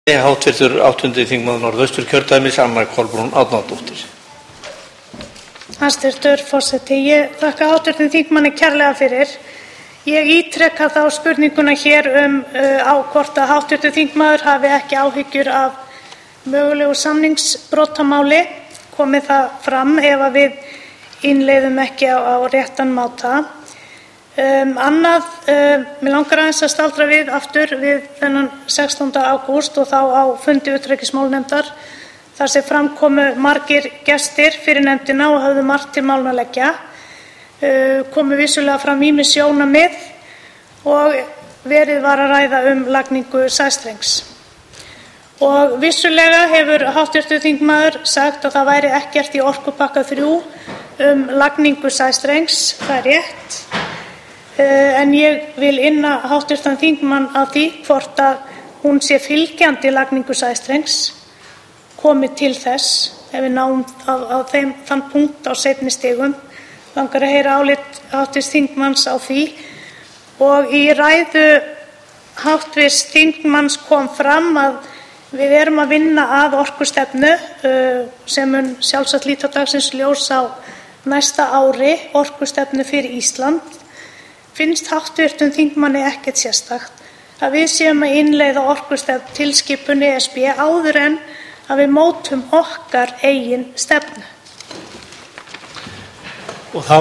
Háttvirtur 8. þingmaður Norðausturkjördæmis, Anna Kolbrún Árnadóttir. Hæstvirtur forseti, ég þakka hv. þingmanni kærlega fyrir. Ég ítreka þá spurninguna hér á hvort að hv. þingmaður hafi ekki áhyggjur af mögulegu samningsbrotamáli, komi það fram ef að við innleiðum ekki á réttan máta. Annað, mig langar aðeins að staldra við aftur við þennan 16. ágúst og þá á fundi utanríkismálanefndar þar sem fram komu margir gestir fyrir nefndina og höfðu margt til málanna að leggja. Komu vissulega fram ýmis sjónarmið og verið var að ræða lagningu sæstrengs. Og vissulega hefur hv. þingmaður sagt að það væri ekkert í orkupakka 3 lagningu sæstrengs, það er rétt. En ég vil inna hv. þingmann að því hvort að hún sé fylgjandi lagningu sæstrengs komi til þess ef við náum þann punkt á seinni stigum. Langar að heyra álit hv. þingmanns á því. Og í ræðu hv. þingmanns kom fram að við erum að vinna að orkustefnu sem mun sjálfsagt líta dagsins ljós á næsta ári, orkustefnu fyrir Ísland. Finnst hv. þingmanni ekkert sérstakt að við séum að innleiða orkustefnu tilskipun ESB áður en að við mótum okkar eigin stefnu? Og þá